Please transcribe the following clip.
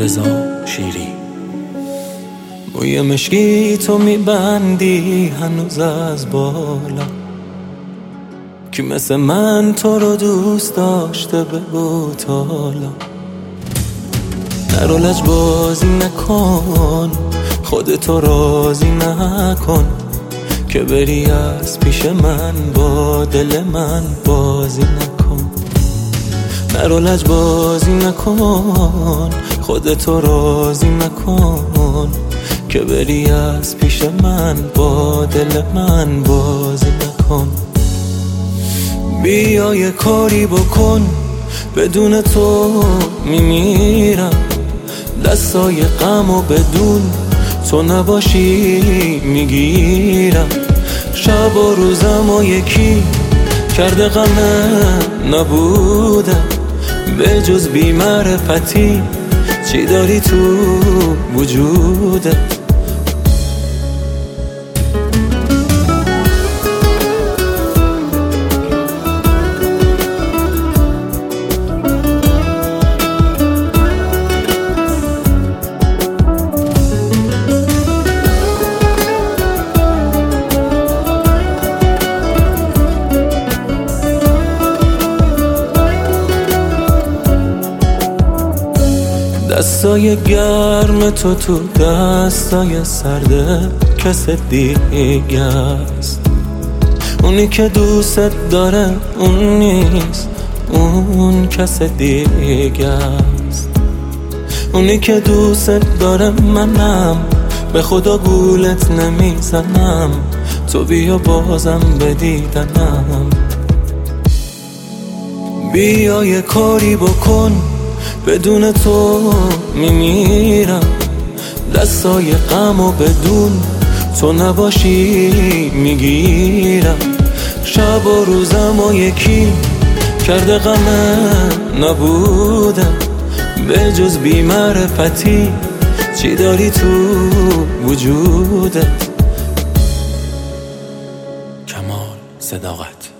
رضا شیری. موی مشکی تو میبندی هنوز از بالا، کی مثل من تو رو دوست داشته بگو تالا. نرو لجبازی نکن، خودتو راضی نکن، که بری از پیش من با دل من بازی نکن. نرو لجبازی نکن، خودتو راضی نکن، که بری از پیش من با دل من بازی نکن. بیا یه کاری بکن، بدون تو میمیرم. دستای غم و بدون تو نباشی میگیرم. شب و روزم و یکی کرده غمه نبودم، به جز بی معرفتی چی داری تو وجودت؟ دستای گرم تو دستای سرده کس دیگه است. اونی که دوست داره اون نیست، اون کس دیگه است. اونی که دوست داره منم، به خدا گولت نمیزنم، تو بیا بازم به دیدنم. بیا یه کاری بکن، بدون تو میمیرم. دستای غم و بدون تو نباشی میگیرم. شب و روزم و یکی کرده غمه نبودم، به جز بی معرفتی چی داری تو وجودت؟ کمال صداقت.